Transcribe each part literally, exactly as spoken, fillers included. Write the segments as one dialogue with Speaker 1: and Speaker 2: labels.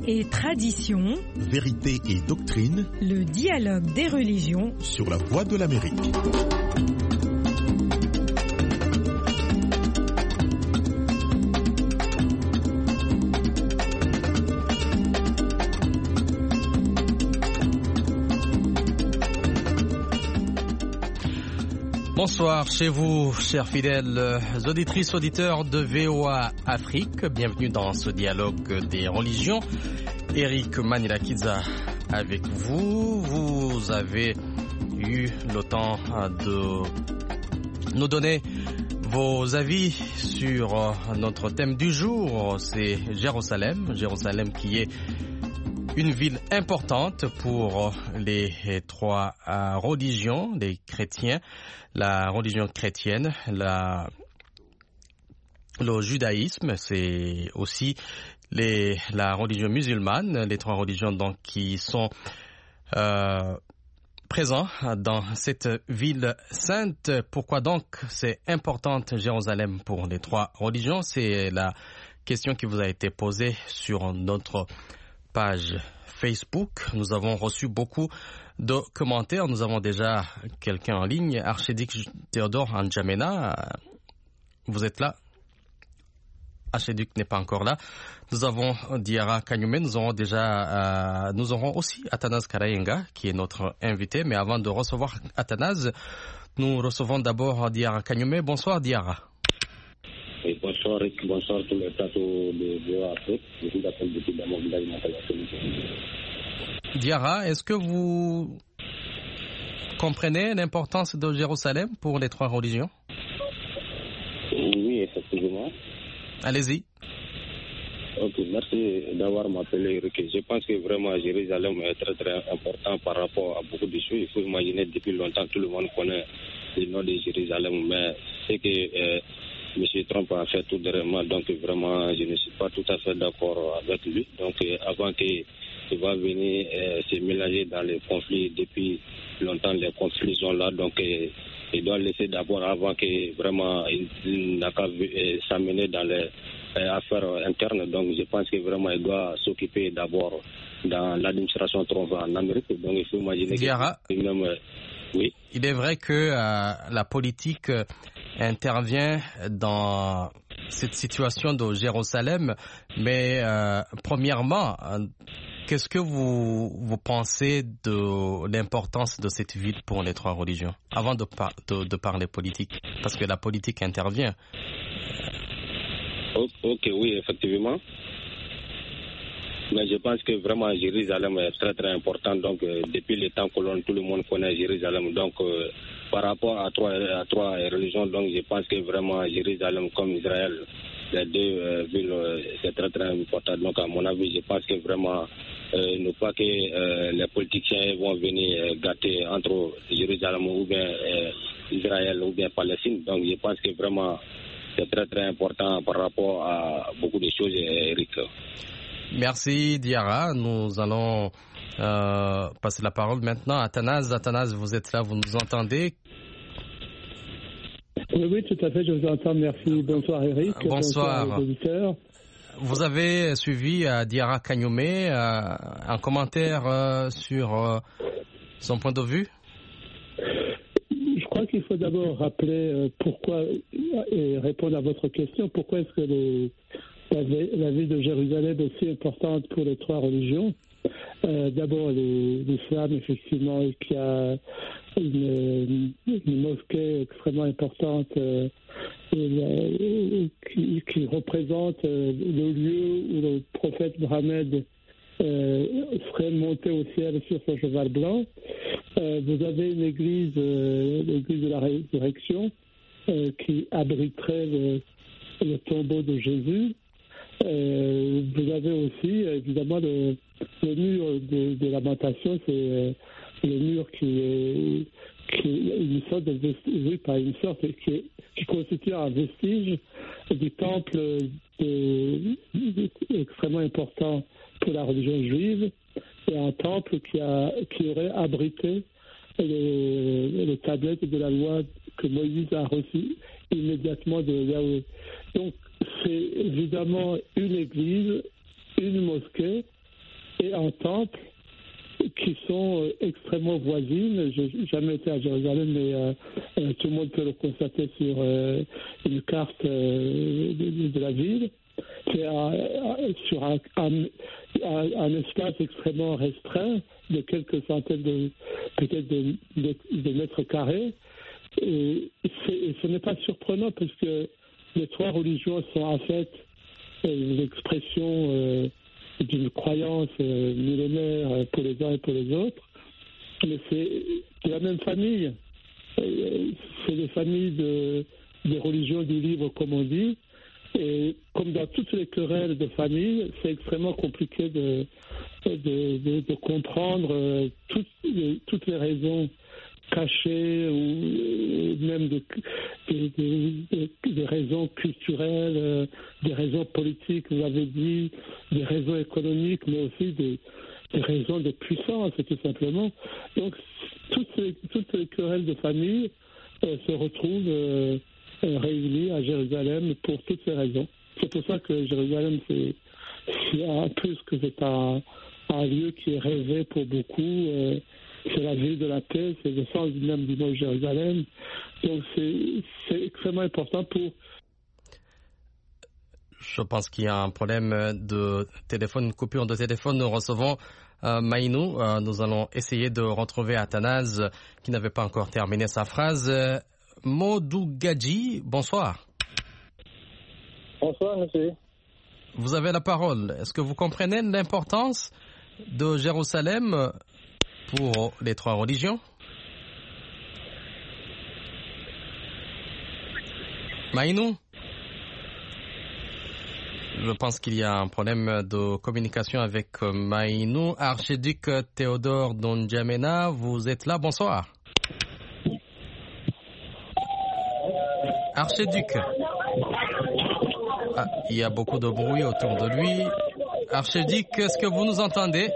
Speaker 1: et tradition,
Speaker 2: vérité et doctrine,
Speaker 1: le dialogue des religions
Speaker 2: sur la Voix de l'Amérique.
Speaker 3: Bonsoir chez vous, chers fidèles auditrices, auditeurs de V O A Afrique. Bienvenue dans ce dialogue des religions. Eric Manirakiza avec vous. Vous avez eu le temps de nous donner vos avis sur notre thème du jour. C'est Jérusalem. Jérusalem qui est une ville importante pour les trois religions, les chrétiens, la religion chrétienne, la, le judaïsme, c'est aussi les, la religion musulmane, les trois religions donc qui sont euh, présents dans cette ville sainte. Pourquoi donc c'est importante Jérusalem pour les trois religions? C'est la question qui vous a été posée sur notre page Facebook. Nous avons reçu beaucoup de commentaires. Nous avons déjà quelqu'un en ligne, Archiduc Théodore N'Djamena. Vous êtes là? Archiduc n'est pas encore là. Nous avons Diarra Kanyume. Nous aurons déjà, euh, nous aurons aussi Athanase Karayenga qui est notre invité. Mais avant de recevoir Athanase, nous recevons d'abord Diarra Kanyume. Bonsoir Diarra.
Speaker 4: Et bonsoir, bonsoir tout le plateau de V O A Afrique. Je vous appelle depuis dans mon village natal.
Speaker 3: Diarra, est-ce que vous comprenez l'importance de Jérusalem pour les trois religions?
Speaker 4: Oui, effectivement.
Speaker 3: Allez-y.
Speaker 4: Ok, merci d'avoir m'appelé Eric. Je pense que vraiment Jérusalem est très très important par rapport à beaucoup de choses. Il faut imaginer depuis longtemps tout le monde connaît le nom de Jérusalem, mais c'est que euh, M. Trump a fait tout dernièrement, donc vraiment je ne suis pas tout à fait d'accord avec lui. Donc euh, avant qu'il va venir euh, se mélanger dans les conflits, depuis longtemps les conflits sont là, donc euh, il doit laisser d'abord avant que vraiment il, il n'a qu'à euh, s'amener dans les euh, affaires internes. Donc je pense que vraiment il doit s'occuper d'abord dans l'administration Trump en Amérique. Donc il faut imaginer
Speaker 3: Diarra,
Speaker 4: que même euh, oui.
Speaker 3: Il est vrai que euh, la politique euh, intervient dans cette situation de Jérusalem, mais euh, premièrement, euh, qu'est-ce que vous, vous pensez de l'importance de cette ville pour les trois religions, avant de, par, de, de parler politique, parce que la politique intervient.
Speaker 4: Ok, okay, oui, effectivement. Mais je pense que vraiment Jérusalem est très très important. Donc euh, depuis le temps que tout le monde connaît Jérusalem. Donc euh, par rapport à trois, à trois religions, donc je pense que vraiment Jérusalem comme Israël, les deux euh, villes, euh, c'est très très important. Donc à mon avis, je pense que vraiment euh, ne pas que euh, les politiciens vont venir euh, gâter entre Jérusalem ou bien euh, Israël ou bien Palestine. Donc je pense que vraiment c'est très très important par rapport à beaucoup de choses, Eric.
Speaker 3: Merci Diarra. Nous allons euh, passer la parole maintenant à Athanase. Athanase, vous êtes là, vous nous entendez?
Speaker 5: Oui, oui, tout à fait, je vous entends. Merci. Bonsoir Eric.
Speaker 3: Bonsoir.
Speaker 5: Bonsoir aux auditeurs.
Speaker 3: Vous avez suivi euh, Diarra Kanyume, euh, un commentaire euh, sur euh, son point de vue?
Speaker 5: Je crois qu'il faut d'abord rappeler euh, pourquoi, et répondre à votre question, pourquoi est-ce que les La, la ville de Jérusalem est aussi importante pour les trois religions. Euh, d'abord, les, l'islam, effectivement, qui a une, une mosquée extrêmement importante euh, et, qui, qui représente euh, le lieu où le prophète Mohammed euh, serait monté au ciel sur son cheval blanc. Euh, vous avez une église, euh, l'église de la résurrection, euh, qui abriterait le, le tombeau de Jésus. Euh, vous avez aussi, évidemment, le, le mur de, de lamentation, c'est euh, le mur qui est, qui est une sorte de vestige, oui, pas une sorte, qui, qui constitue un vestige du temple de, de, extrêmement important pour la religion juive, et un temple qui, a, qui aurait abrité les, les tablettes de la loi que Moïse a reçues immédiatement de Yahweh. Donc, c'est évidemment une église, une mosquée, et un temple qui sont euh, extrêmement voisines. Je n'ai jamais été à Jérusalem, mais euh, euh, tout le monde peut le constater sur euh, une carte euh, de, de la ville. C'est à, à, sur un, un, un espace extrêmement restreint de quelques centaines de peut-être de, de, de mètres carrés. Et, et ce n'est pas surprenant puisque les trois religions sont en fait euh, l'expression euh, d'une croyance euh, millénaire pour les uns et pour les autres. Mais c'est de la même famille. Euh, c'est des familles de, de religions du livre, comme on dit. Et comme dans toutes les querelles de famille, c'est extrêmement compliqué de, de, de, de comprendre euh, toutes, les, toutes les raisons cachées ou même de, de, de, de, des raisons culturelles, euh, des raisons politiques, vous l'avez dit, des raisons économiques, mais aussi des, des raisons de puissance, tout simplement. Donc, toutes les, toutes les querelles de famille euh, se retrouvent euh, réunis à Jérusalem pour toutes ces raisons. C'est pour ça que Jérusalem, c'est, c'est en plus que c'est un, un lieu qui est rêvé pour beaucoup. Euh, c'est la ville de la paix, c'est le sens même du mot Jérusalem. Donc c'est, c'est extrêmement important pour...
Speaker 3: Je pense qu'il y a un problème de téléphone, une coupure de téléphone. Nous recevons euh, Maïnou. Euh, nous allons essayer de retrouver Athanase qui n'avait pas encore terminé sa phrase. Euh, Modou Gadji, bonsoir.
Speaker 6: Bonsoir, monsieur.
Speaker 3: Vous avez la parole. Est-ce que vous comprenez l'importance de Jérusalem pour les trois religions? Maïnou? Je pense qu'il y a un problème de communication avec Maïnou. Archiduc Théodore Dondjamena, vous êtes là, bonsoir. Archiduc. Ah, il y a beaucoup de bruit autour de lui. Archiduc, est-ce que vous nous entendez?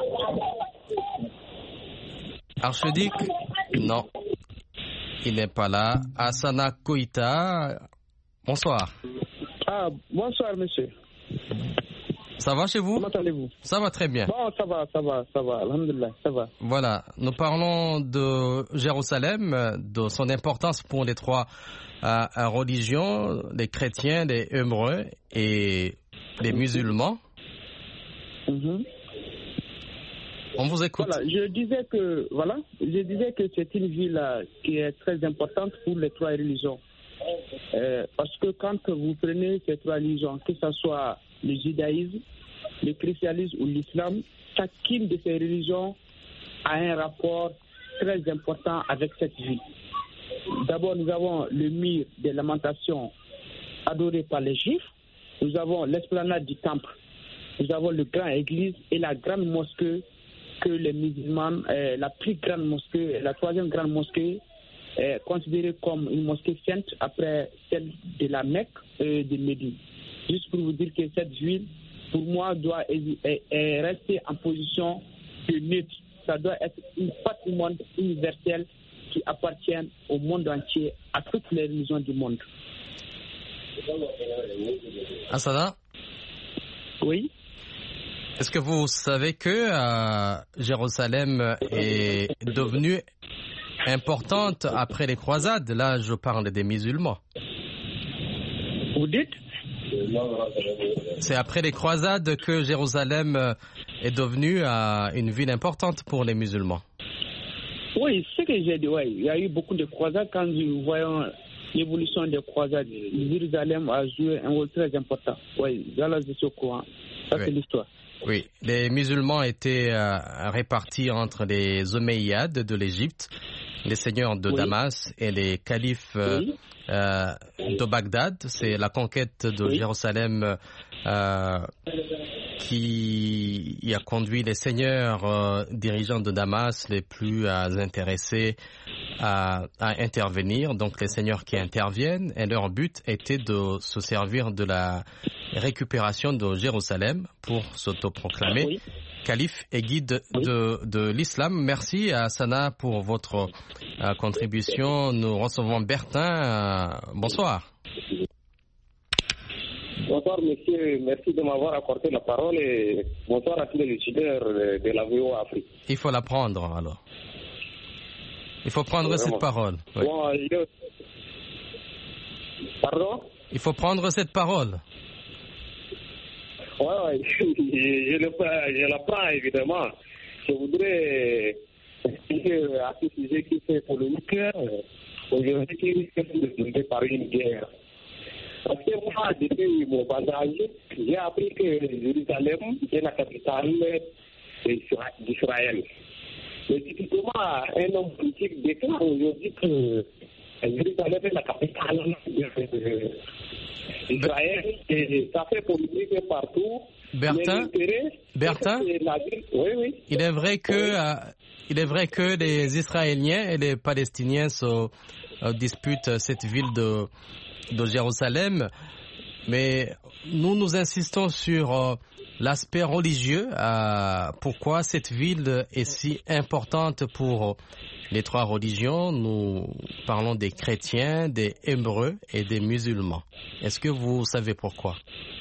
Speaker 3: Archiduc? Non. Il n'est pas là. Asana Koïta, bonsoir.
Speaker 6: Ah, bonsoir, monsieur.
Speaker 3: Ça va chez vous?
Speaker 6: Comment allez-vous?
Speaker 3: Ça va très bien.
Speaker 6: Bon, ça va, ça va, ça va, alhamdoulilah, ça va.
Speaker 3: Voilà, nous parlons de Jérusalem, de son importance pour les trois euh, religions, les chrétiens, les hébreux et les musulmans.
Speaker 6: Mm-hmm.
Speaker 3: On vous écoute.
Speaker 6: Voilà, je disais que, voilà, je disais que c'est une ville euh, qui est très importante pour les trois religions. Euh, parce que quand vous prenez ces trois religions, que ce soit le judaïsme, le christianisme ou l'islam, chacune de ces religions a un rapport très important avec cette ville. D'abord, nous avons le mur des lamentations adoré par les juifs, nous avons l'esplanade du temple, nous avons le grand église et la grande mosquée que les musulmans, euh, la plus grande mosquée, la troisième grande mosquée, est considérée comme une mosquée sainte après celle de la Mecque et de Médine. Juste pour vous dire que cette ville, pour moi, doit rester en position de neutre. Ça doit être un patrimoine universel qui appartient au monde entier, à toutes les religions du monde.
Speaker 3: Asada?
Speaker 6: Oui.
Speaker 3: Est-ce que vous savez que euh, Jérusalem est devenue importante après les croisades? Là, je parle des musulmans.
Speaker 6: Vous dites?
Speaker 3: C'est après les croisades que Jérusalem est devenue euh, une ville importante pour les musulmans.
Speaker 6: Oui, c'est ce que j'ai dit. Ouais. Il y a eu beaucoup de croisades. Quand nous voyons l'évolution des croisades, Jérusalem a joué un rôle très important. Oui, là, je suis au courant. Ça, oui. C'est l'histoire.
Speaker 3: Oui, les musulmans étaient euh, répartis entre les Omeyyades de l'Égypte, les seigneurs de oui. Damas et les califes euh, oui. euh, de Bagdad. C'est la conquête de oui. Jérusalem euh, qui y a conduit les seigneurs euh, dirigeants de Damas les plus euh, intéressés à, à intervenir. Donc les seigneurs qui interviennent, et leur but était de se servir de la récupération de Jérusalem pour s'autoproclamer oui. calife et guide oui. de, de l'islam. Merci à Sana pour votre euh, contribution. Nous recevons Bertin. Euh, bonsoir.
Speaker 4: Bonsoir, monsieur. Merci de m'avoir accordé la parole et bonsoir à tous les étudiants de la V O A Afrique.
Speaker 3: Il faut la prendre, alors. Il faut prendre
Speaker 4: Vraiment.
Speaker 3: cette parole. Oui.
Speaker 4: Bon, je... Pardon?
Speaker 3: Il faut prendre cette parole.
Speaker 4: Oui, ouais, je, je, le, je la prends, évidemment. Je voudrais dire à ce sujet qui fait polémique, aujourd'hui, qui risque de se tomber par une guerre. Parce que moi, depuis mon bas âge, j'ai appris que Jérusalem est la capitale d'Israël. Mais typiquement, un homme politique déclare aujourd'hui que Jérusalem est la capitale d'Israël et ça fait polémique partout.
Speaker 3: Bertin, Bertin,
Speaker 4: oui, oui.
Speaker 3: il est vrai que euh, il est vrai que les Israéliens et les Palestiniens se euh, disputent cette ville de de Jérusalem, mais nous nous insistons sur euh, l'aspect religieux. Euh, pourquoi cette ville est si importante pour les trois religions? Nous parlons des chrétiens, des hébreux et des musulmans. Est-ce que vous savez pourquoi?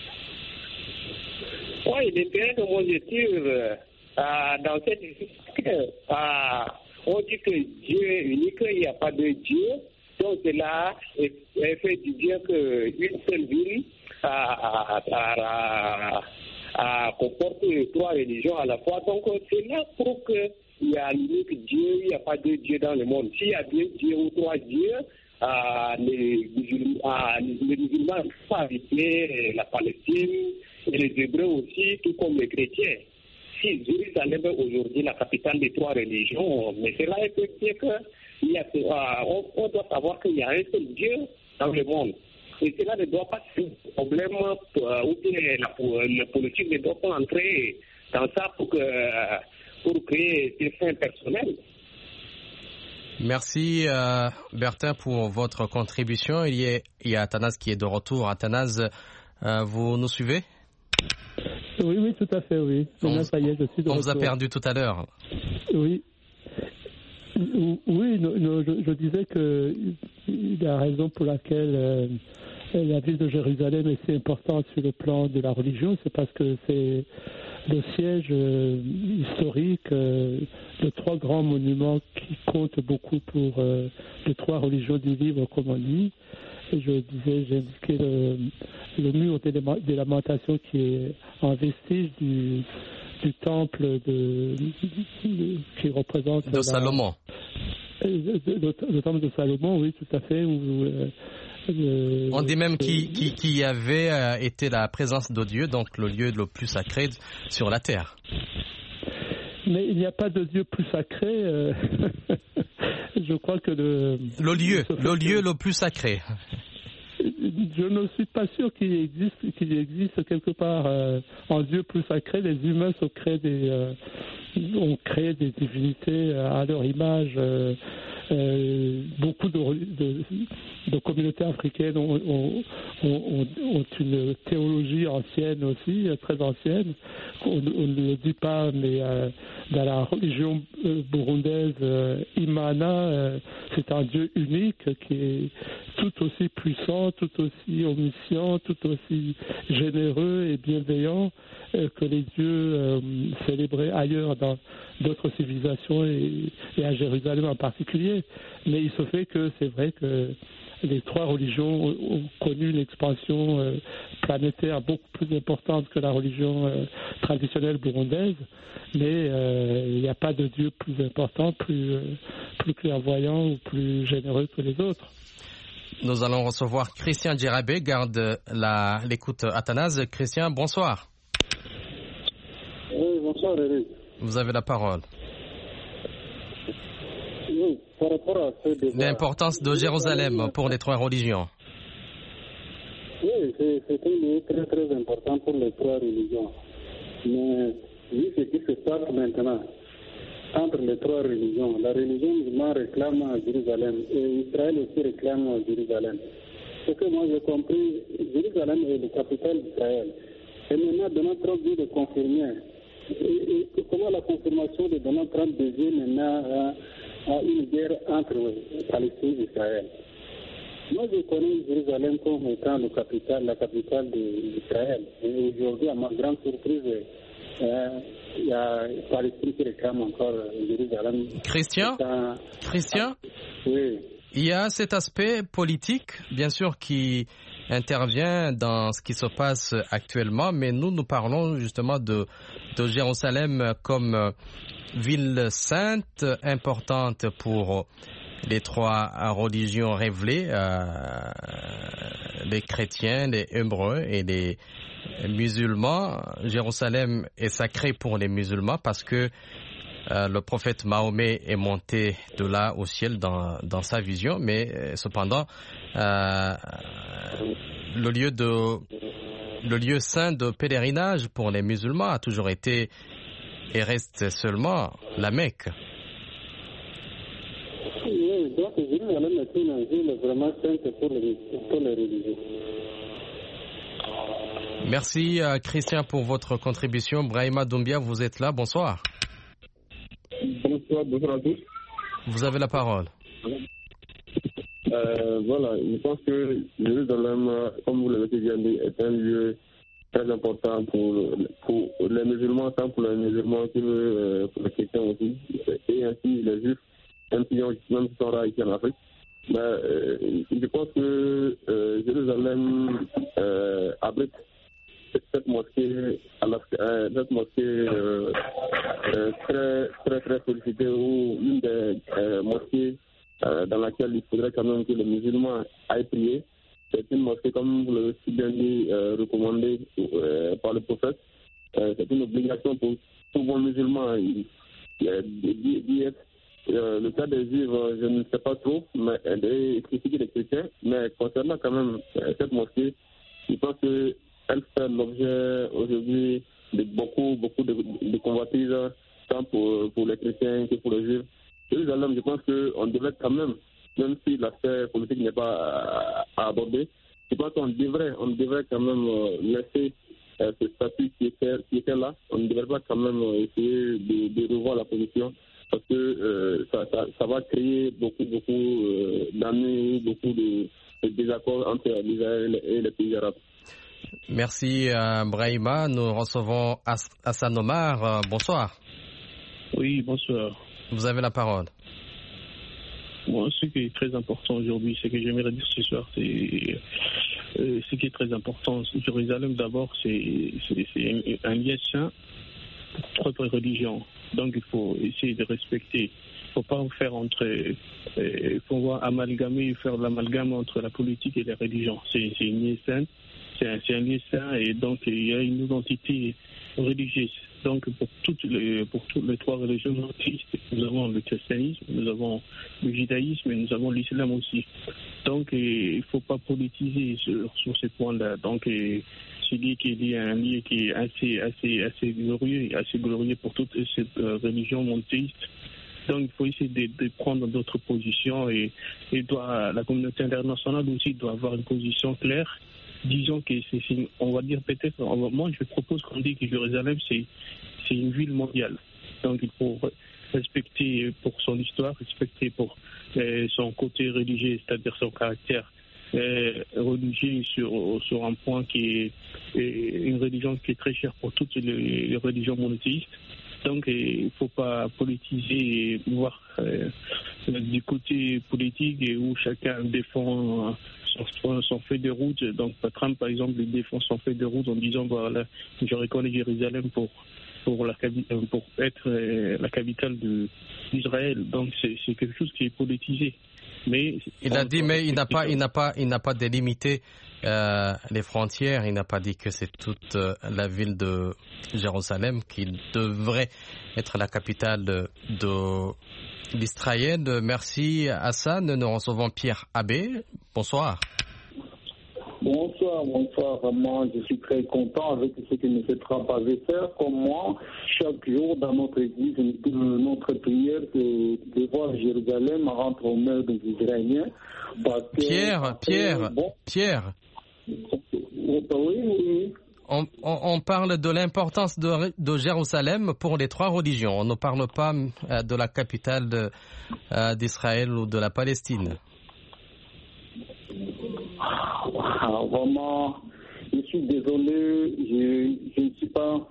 Speaker 4: Oui, l'intérêt de mon étude euh, dans cette discussion, euh, on dit que Dieu est unique, il n'y a pas de Dieu. Donc cela fait du bien qu'une seule ville a, a, a, a, comporte trois religions à la fois. Donc cela prouve qu'il y a l'unique Dieu, il n'y a pas de Dieu dans le monde. S'il y a deux dieux ou trois dieux, euh, les musulmans, les musulmans peuvent habiter la Palestine et les Hébreux aussi, tout comme les chrétiens. Si Jérusalem est aujourd'hui la capitale des trois religions, mais cela est peut dire que il y a, euh, on, on doit savoir qu'il y a un seul Dieu dans le monde. Et cela ne doit pas être un problème euh, où la, la politique ne doit pas entrer dans ça pour, que, pour créer des fins personnelles.
Speaker 3: Merci euh, Bertin pour votre contribution. Il y a, il y a Athanase qui est de retour. Athanase, euh, vous nous suivez?
Speaker 5: Oui, oui, tout à fait, oui.
Speaker 3: On,
Speaker 5: là, ça y est, je suis de
Speaker 3: on
Speaker 5: retour.
Speaker 3: vous a perdu tout à l'heure.
Speaker 5: Oui. Oui, no, no, je, je disais que la raison pour laquelle euh, la ville de Jérusalem est si importante sur le plan de la religion, c'est parce que c'est le siège euh, historique euh, de trois grands monuments qui comptent beaucoup pour euh, les trois religions du livre, comme on dit. Et je disais, j'ai indiqué le, le mur des lamentations qui est un vestige du du temple de, de, qui représente
Speaker 3: de la, Salomon.
Speaker 5: Le, le, le temple de Salomon, oui, tout à fait. Où, euh, le,
Speaker 3: On dit même qu'il qui, qui avait euh, été la présence de Dieu, donc le lieu le plus sacré sur la terre.
Speaker 5: Mais il n'y a pas de Dieu plus sacré. Euh, je crois que le
Speaker 3: le lieu, le lieu le plus sacré.
Speaker 5: Je ne suis pas sûr qu'il existe, qu'il existe quelque part euh, un Dieu plus sacré. Les humains ont créé des, euh, ont créé des divinités à leur image. Euh, euh, beaucoup de, de, de communautés africaines ont, ont, ont, ont une théologie ancienne aussi, très ancienne. On, on ne le dit pas, mais euh, dans la religion burundaise, euh, Imana, euh, c'est un Dieu unique qui est tout aussi puissant, tout aussi omniscient, tout aussi généreux et bienveillant euh, que les dieux euh, célébrés ailleurs dans d'autres civilisations et, et à Jérusalem en particulier. Mais il se fait que c'est vrai que les trois religions ont, ont connu une expansion euh, planétaire beaucoup plus importante que la religion euh, traditionnelle burundaise, mais euh, il n'y a pas de Dieu plus important, plus, euh, plus clairvoyant ou plus généreux que les autres.
Speaker 3: Nous allons recevoir Christian Djerabé, garde la, l'écoute Athanase. Christian, bonsoir.
Speaker 7: Oui, bonsoir Eric.
Speaker 3: Vous avez la parole.
Speaker 7: Oui, par rapport à ce débat...
Speaker 3: L'importance de Jérusalem pour les trois religions.
Speaker 7: Oui, c'est, c'est un lieu très très important pour les trois religions. Mais vu ce qui se passe maintenant entre les trois religions, la religion musulmane réclame à Jérusalem et Israël aussi réclame à Jérusalem. Ce que moi j'ai compris, Jérusalem est la capitale d'Israël. Et maintenant, Donald Trump vient de confirmer. Et, et comment la confirmation de Donald Trump devient maintenant à, à une guerre entre Palestine et Israël. Moi, je connais Jérusalem comme étant le capital, la capitale d'Israël. Et aujourd'hui, à ma grande surprise, euh, il y a Palestine qui réclame encore Jérusalem.
Speaker 3: Christian,
Speaker 7: un...
Speaker 3: Christian,
Speaker 7: oui.
Speaker 3: Il y a cet aspect politique, bien sûr, qui intervient dans ce qui se passe actuellement, mais nous, nous parlons justement de, de Jérusalem comme ville sainte, importante pour les trois religions révélées, euh, les chrétiens, les hébreux et les musulmans. Jérusalem est sacré pour les musulmans parce que euh, le prophète Mahomet est monté de là au ciel dans, dans sa vision, mais euh, cependant, euh, le lieu de le lieu saint de pèlerinage pour les musulmans a toujours été et reste seulement la Mecque.
Speaker 7: Oui, donc Jérusalem est une ville vraiment sainte pour les, pour les religieux.
Speaker 3: Merci euh, Christian pour votre contribution. Brahima Doumbia, vous êtes là. Bonsoir.
Speaker 4: Bonsoir, bonsoir à tous.
Speaker 3: Vous avez la parole.
Speaker 4: Euh, voilà, je pense que Jérusalem, comme vous l'avez bien dit, est un lieu très important pour, pour les musulmans, tant pour les musulmans que euh, pour les chrétiens aussi, et ainsi les juifs, même si même si sont rares ici en Afrique. Mais euh, je pense que euh, Jérusalem euh, abrite cette mosquée, à la, euh, cette mosquée euh, euh, très très très sollicitée, ou une des euh, mosquées euh, dans laquelle il faudrait quand même que les musulmans aillent prier. C'est une mosquée, comme vous l'avez si bien dit, euh, recommandée euh, par le prophète. Euh, c'est une obligation pour tout bon musulman d'y être. Euh, le cas des juifs, je ne sais pas trop, mais des critiques des chrétiens. Mais concernant quand même euh, cette mosquée, je pense qu'elle fait l'objet aujourd'hui de beaucoup, beaucoup de, de convoitises, tant pour, pour les chrétiens que pour les juifs. Jérusalem, je pense qu'on devrait quand même, même si l'aspect politique n'est pas à, à aborder, je pense qu'on devrait, on devrait quand même laisser euh, ce statut qui était, qui était là. On ne devrait pas quand même essayer de, de revoir la position, parce que euh, ça, ça, ça va créer beaucoup, beaucoup euh, d'années, beaucoup de, de désaccords entre l'Israël et les pays arabes.
Speaker 3: Merci euh, Brahima. Nous recevons As- Hassan Omar. Euh, bonsoir.
Speaker 8: Oui, bonsoir.
Speaker 3: Vous avez la parole.
Speaker 8: Bon, ce qui est très important aujourd'hui, ce que j'aimerais dire ce soir, c'est euh, ce qui est très important. Jérusalem, d'abord, c'est, c'est, c'est un lieu saint pour trois religions. Donc, il faut essayer de respecter. Il ne faut pas faire entre. Il euh, faut amalgamer, faire l'amalgame entre la politique et les religions. C'est, c'est un lieu saint. C'est un, c'est un lieu saint, et donc il y a une identité religieuse. Donc, pour toutes les, pour toutes les trois religions monothéistes, nous avons le christianisme, nous avons le judaïsme et nous avons l'islam aussi. Donc, il ne faut pas politiser sur, sur ces points-là. Donc, celui qui est un lieu qui est assez, assez, assez glorieux, assez glorieux pour toutes ces euh, religions monothéistes. Donc, il faut essayer de, de prendre d'autres positions, et, et doit, la communauté internationale aussi doit avoir une position claire. Disons que c'est, c'est, on va dire peut-être, va, moi je propose qu'on dise que Jérusalem c'est, c'est une ville mondiale. Donc il faut respecter pour son histoire, respecter pour euh, son côté religieux, c'est-à-dire son caractère euh, religieux sur, sur un point qui est euh, une religion qui est très chère pour toutes les, les religions monothéistes. Donc il ne faut pas politiser et voir euh, du côté politique et où chacun défend euh, son, son fait de route. Donc Trump, par exemple, il défend son fait de route en disant voilà, je reconnais Jérusalem pour pour la pour être euh, la capitale de, d'Israël. Donc c'est, c'est quelque chose qui est politisé. Mais
Speaker 3: il a dit, mais il n'a pas, il n'a pas, il n'a pas délimité euh, les frontières. Il n'a pas dit que c'est toute euh, la ville de Jérusalem qui devrait être la capitale de, de l'Israël. Merci Hassan. Nous recevons Pierre Abbé. Bonsoir.
Speaker 7: Bonsoir, bonsoir. Vraiment, je suis très content avec ce que M. Trump avait fait. Comme moi, chaque jour dans notre église, notre prière, de, de voir Jérusalem rentrer aux mains des Israéliens. Parce que,
Speaker 3: Pierre, Pierre, bon, Pierre.
Speaker 7: Oui, oui.
Speaker 3: On, on, on parle de l'importance de, de Jérusalem pour les trois religions. On ne parle pas euh, de la capitale de, euh, d'Israël ou de la Palestine.
Speaker 7: Ah, vraiment, je suis désolé, je, je ne suis pas...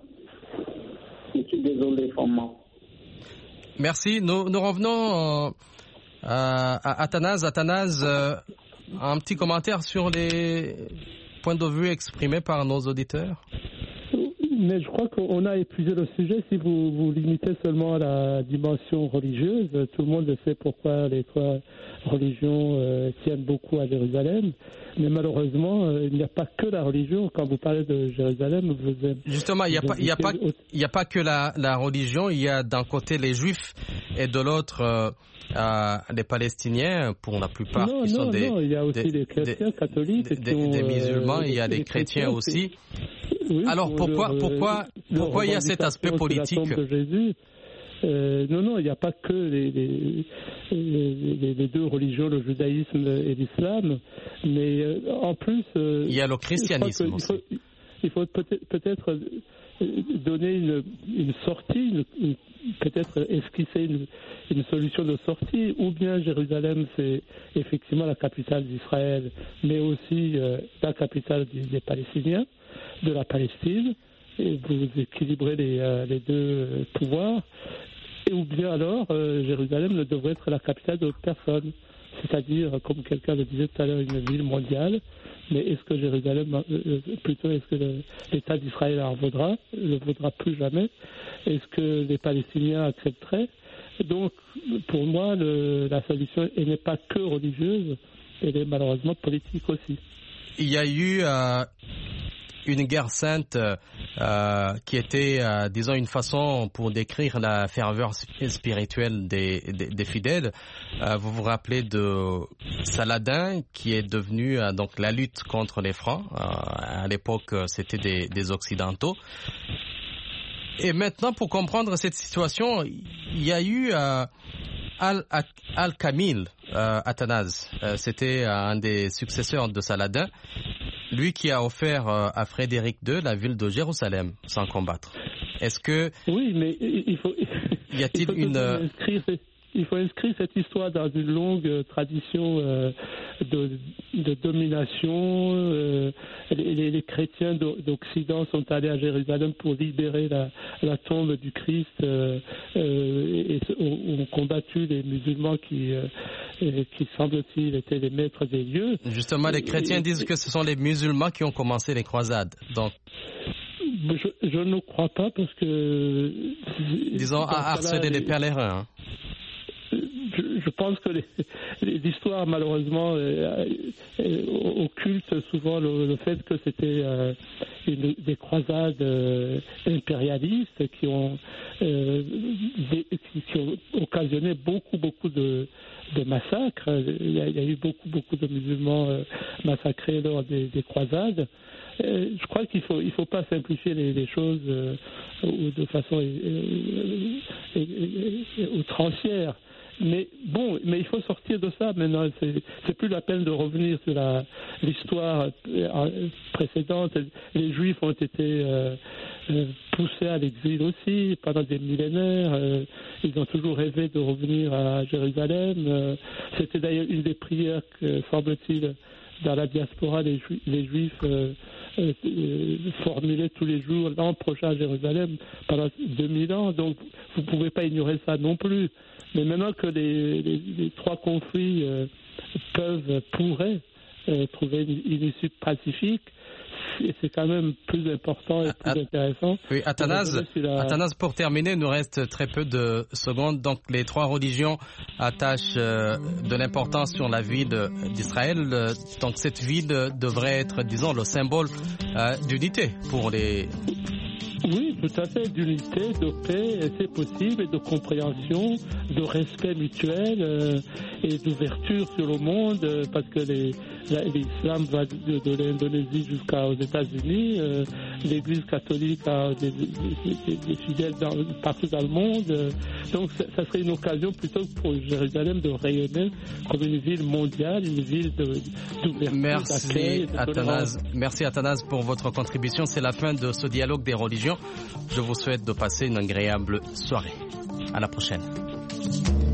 Speaker 7: Je suis désolé, vraiment.
Speaker 3: Merci. Nous, nous revenons euh, à, à Athanase. Athanase, euh, un petit commentaire sur les points de vue exprimés par nos auditeurs.
Speaker 5: Mais je crois qu'on a épuisé le sujet. Si vous vous limitez seulement à la dimension religieuse, tout le monde sait pourquoi les trois religions euh, tiennent beaucoup à Jérusalem. Mais malheureusement, euh, il n'y a pas que la religion. Quand vous parlez de Jérusalem, vous êtes...
Speaker 3: Justement, il n'y a, pas, il y a, pas, il y a pas que la, la religion. Il y a d'un côté les Juifs et de l'autre euh, euh, les Palestiniens, pour la plupart,
Speaker 5: non,
Speaker 3: qui
Speaker 5: non,
Speaker 3: sont des...
Speaker 5: Non, il y a aussi des, des chrétiens des, catholiques.
Speaker 3: Des, des, ont, des musulmans, euh, il y a des, des chrétiens, chrétiens aussi. Oui, Alors pourquoi, leur, pourquoi, leur pourquoi il y a cet aspect politique?
Speaker 5: La tombe de Jésus. Euh, non, non, il n'y a pas que les, les, les, les deux religions, le judaïsme et l'islam, mais euh, en plus... Euh,
Speaker 3: il y a le christianisme
Speaker 5: il
Speaker 3: aussi.
Speaker 5: faut, il faut peut-être, peut-être donner une, une sortie, une, une, peut-être esquisser une, une solution de sortie, ou bien Jérusalem, c'est effectivement la capitale d'Israël, mais aussi euh, la capitale des, des Palestiniens, de la Palestine, et vous équilibrez les, euh, les deux euh, pouvoirs, et ou bien alors euh, Jérusalem ne devrait être la capitale de personne, c'est-à-dire, comme quelqu'un le disait tout à l'heure, une ville mondiale. Mais est-ce que Jérusalem, euh, plutôt est-ce que le, l'État d'Israël en vaudra, ne vaudra plus jamais? Est-ce que les Palestiniens accepteraient? Donc, pour moi, le, la solution elle n'est pas que religieuse, elle est malheureusement politique aussi.
Speaker 3: Il y a eu euh, une guerre sainte euh, qui était, euh, disons, une façon pour décrire la ferveur spirituelle des, des, des fidèles. Euh, vous vous rappelez de Saladin, qui est devenu euh, donc la lutte contre les Francs. Euh, à l'époque, c'était des, des Occidentaux. Et maintenant, pour comprendre cette situation, il y a eu euh, Al, Al-Kamil, euh, Athanase. Euh, c'était un des successeurs de Saladin. Lui qui a offert euh, à Frédéric deux la ville de Jérusalem sans combattre. Est-ce que...
Speaker 5: Oui, mais il faut...
Speaker 3: Y a-t-il
Speaker 5: il faut
Speaker 3: une...
Speaker 5: Inscrire, il faut inscrire cette histoire dans une longue tradition euh, de, de domination. Euh, les, les chrétiens d'Occident sont allés à Jérusalem pour libérer la, la tombe du Christ euh, euh, et ont, ont combattu les musulmans qui... Euh, qui semble-t-il étaient les maîtres des lieux.
Speaker 3: Justement, les chrétiens et, disent que ce sont les musulmans qui ont commencé les croisades. Donc,
Speaker 5: je, je ne crois pas parce que...
Speaker 3: Disons, à harceler les pèlerins. Hein.
Speaker 5: Je, je pense que les, l'histoire, malheureusement, euh, euh, occulte souvent le, le fait que c'était euh, une, des croisades euh, impérialistes qui ont, euh, des, qui, qui ont occasionné beaucoup, beaucoup de, de massacres. Il y, a, il y a eu beaucoup, beaucoup de musulmans euh, massacrés lors des, des croisades. Euh, je crois qu'il faut, il faut pas simplifier les, les choses euh, de façon euh, euh, outrancière. Mais bon, mais il faut sortir de ça maintenant. C'est, c'est plus la peine de revenir sur la, l'histoire précédente. Les Juifs ont été euh, euh, poussés à l'exil aussi pendant des millénaires. Euh, ils ont toujours rêvé de revenir à Jérusalem. Euh, c'était d'ailleurs une des prières que, semble-t-il, dans la diaspora, les Juifs, les Juifs euh, euh, euh, formulaient tous les jours l'an prochain à Jérusalem pendant deux mille ans. Donc, vous ne pouvez pas ignorer ça non plus. Mais maintenant que les, les, les trois conflits euh, peuvent, pourraient euh, trouver une, une issue pacifique, c'est, c'est quand même plus important et plus At- intéressant.
Speaker 3: Oui, Athanase, la... Athanase, pour terminer, il nous reste très peu de secondes. Donc, les trois religions attachent euh, de l'importance sur la ville d'Israël. Donc, cette ville devrait être, disons, le symbole euh, d'unité pour les...
Speaker 5: Oui, tout à fait, d'unité, de paix, c'est possible, et de compréhension, de respect mutuel euh, et d'ouverture sur le monde, euh, parce que les, la, l'islam va de, de l'Indonésie jusqu'aux États-Unis, euh, l'Église catholique a des, des, des, des fidèles dans, partout dans le monde, euh, donc ça, ça serait une occasion plutôt pour Jérusalem de rayonner comme une ville mondiale, une ville de, d'ouverture,
Speaker 3: Merci,
Speaker 5: d'accueil, de
Speaker 3: Athanase. Merci Athanase pour votre contribution. C'est la fin de ce dialogue des religions. Je vous souhaite de passer une agréable soirée. À la prochaine.